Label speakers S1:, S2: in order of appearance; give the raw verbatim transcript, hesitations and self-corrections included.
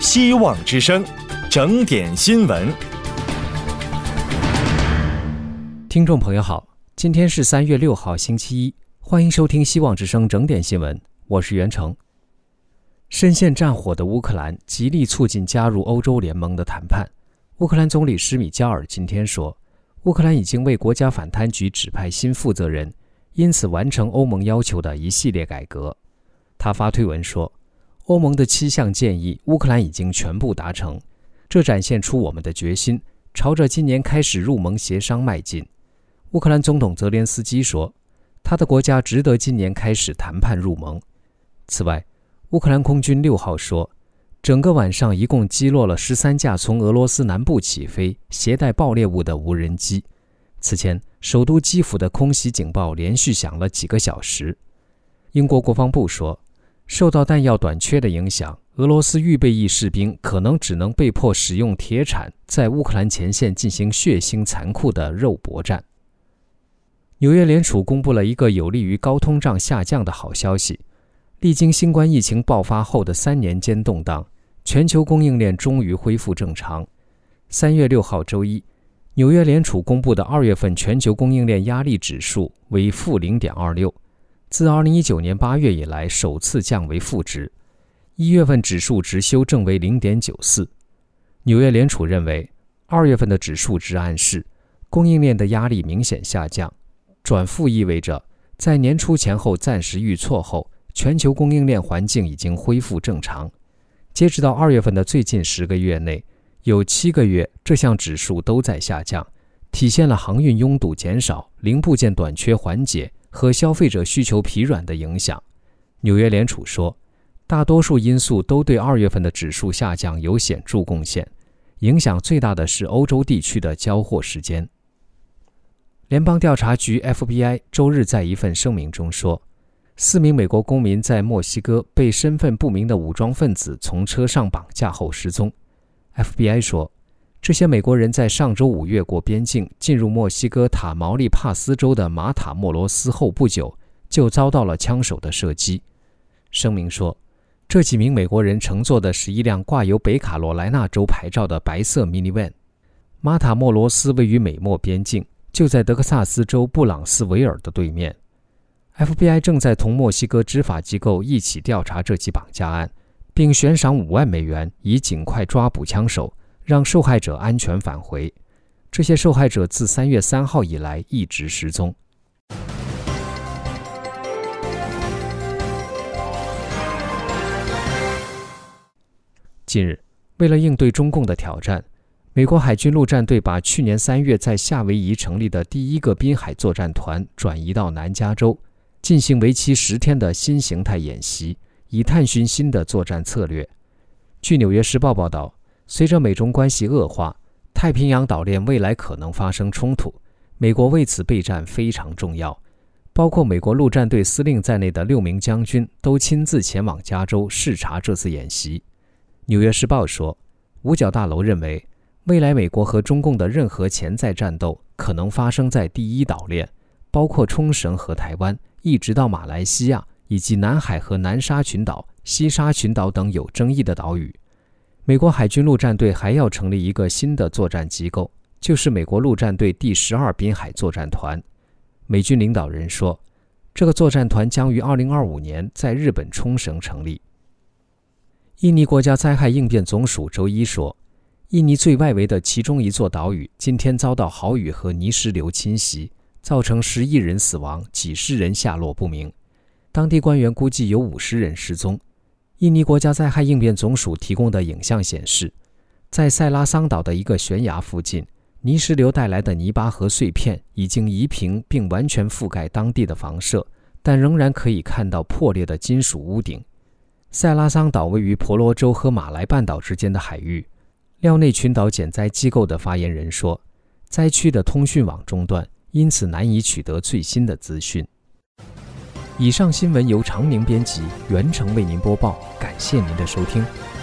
S1: 希望之声，整点新闻。
S2: 听众朋友好，今天是三月六号星期一，欢迎收听希望之声整点新闻，我是袁成。深陷战火的乌克兰极力促进加入欧洲联盟的谈判。乌克兰总理施米加尔今天说，乌克兰已经为国家反贪局指派新负责人，因此完成欧盟要求的一系列改革。他发推文说，欧盟的七项建议乌克兰已经全部达成，这展现出我们的决心，朝着今年开始入盟协商迈进。乌克兰总统泽连斯基说，他的国家值得今年开始谈判入盟。此外，乌克兰空军六号说，整个晚上一共击落了十三架从俄罗斯南部起飞、携带爆裂物的无人机。此前，首都基辅的空袭警报连续响了几个小时。英国国防部说，受到弹药短缺的影响，俄罗斯预备役士兵可能只能被迫使用铁铲在乌克兰前线进行血腥残酷的肉搏战。纽约联储公布了一个有利于高通胀下降的好消息。历经新冠疫情爆发后的三年间动荡，全球供应链终于恢复正常。三月六号周一，纽约联储公布的二月份全球供应链压力指数为负 零点二六， 自二零一九年八月以来首次降为负值。一月份指数值修正为 零点九四。纽约联储认为，二月份的指数值暗示供应链的压力明显下降，转负意味着在年初前后暂时遇挫后，全球供应链环境已经恢复正常。截止到二月份的最近十个月内，有七个月这项指数都在下降，体现了航运拥堵减少、零部件短缺缓解和消费者需求疲软的影响。纽约联储说，大多数因素都对二月份的指数下降有显著贡献，影响最大的是欧洲地区的交货时间。联邦调查局 F B I 周日在一份声明中说，四名美国公民在墨西哥被身份不明的武装分子从车上绑架后失踪。F B I 说，这些美国人在上周五越过边境进入墨西哥塔毛利帕斯州的马塔莫罗斯后不久，就遭到了枪手的射击。声明说，这几名美国人乘坐的是一辆挂有北卡罗来纳州牌照的白色 minivan。 马塔莫罗斯位于美墨边境，就在德克萨斯州布朗斯维尔的对面。F B I 正在同墨西哥执法机构一起调查这起绑架案，并悬赏五万美元以尽快抓捕枪手，让受害者安全返回。这些受害者自三月三号以来一直失踪。近日，为了应对中共的挑战，美国海军陆战队把去年三月在夏威夷成立的第一个滨海作战团转移到南加州，进行为期十天的新形态演习，以探寻新的作战策略。据《纽约时报》报道，随着美中关系恶化，太平洋岛链未来可能发生冲突，美国为此备战非常重要。包括美国陆战队司令在内的六名将军都亲自前往加州视察这次演习。《纽约时报》说，五角大楼认为，未来美国和中共的任何潜在战斗可能发生在第一岛链，包括冲绳和台湾，一直到马来西亚以及南海和南沙群岛、西沙群岛等有争议的岛屿。美国海军陆战队还要成立一个新的作战机构，就是美国陆战队第十二滨海作战团。美军领导人说，这个作战团将于二零二五年在日本冲绳成立。印尼国家灾害应变总署周一说，印尼最外围的其中一座岛屿今天遭到豪雨和泥石流侵袭，造成十一人死亡，几十人下落不明。当地官员估计有五十人失踪。印尼国家灾害应变总署提供的影像显示，在塞拉桑岛的一个悬崖附近，泥石流带来的泥巴和碎片已经移平并完全覆盖当地的房舍，但仍然可以看到破裂的金属屋顶。塞拉桑岛位于婆罗洲和马来半岛之间的海域。廖内群岛减灾机构的发言人说，灾区的通讯网中断，因此难以取得最新的资讯。以上新闻由常宁编辑，袁成为您播报，感谢您的收听。